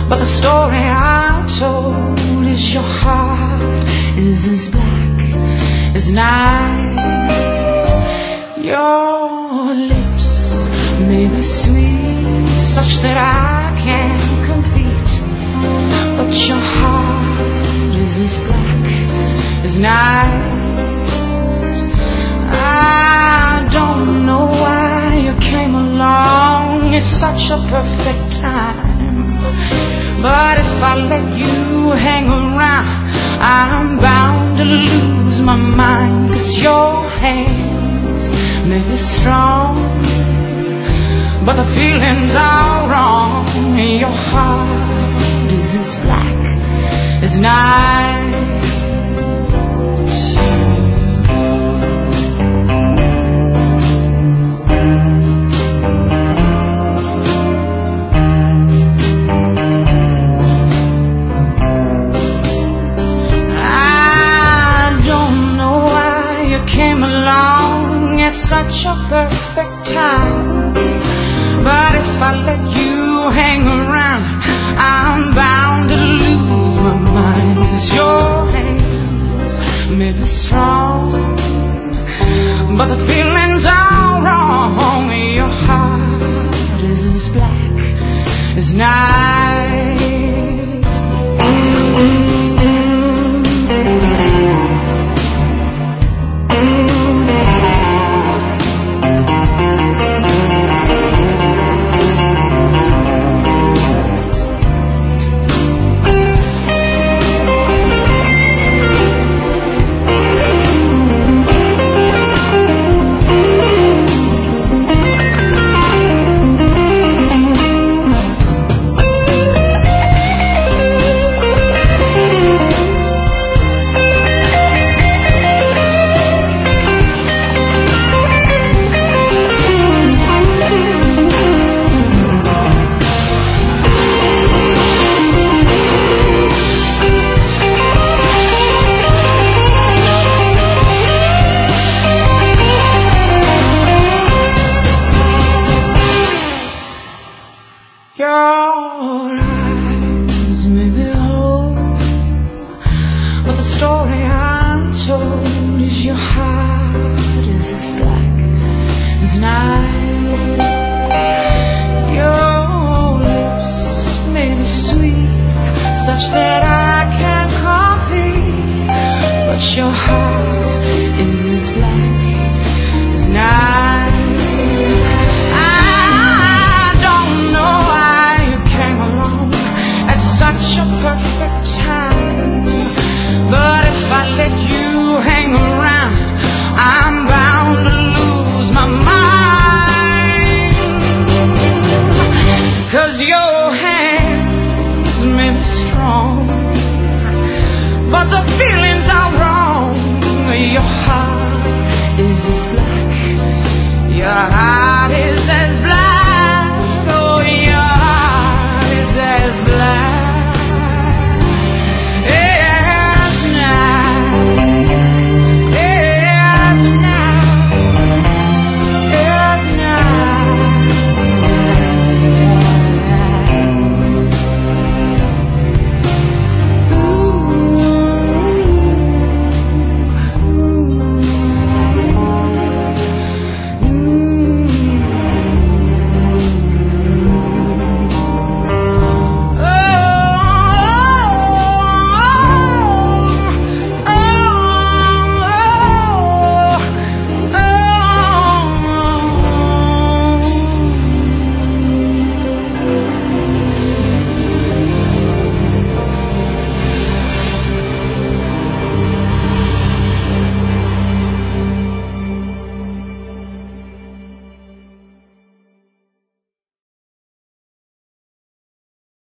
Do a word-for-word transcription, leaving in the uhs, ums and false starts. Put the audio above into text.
But the story I told is your heart is as black as night. Your lips may be sweet, such that I can't compete, but your heart is as black as night. I don't know why you came along, it's such a perfect time, but if I let you hang around, I'm bound to lose my mind. 'Cause your hands may be strong, but the feelings are wrong. Your heart is as black as night. Came along at such a perfect time, but if I let you hang around, I'm bound to lose my mind. 'Cause your hands may be strong, but the feelings are wrong. Your heart is as black as night. Your heart is as black.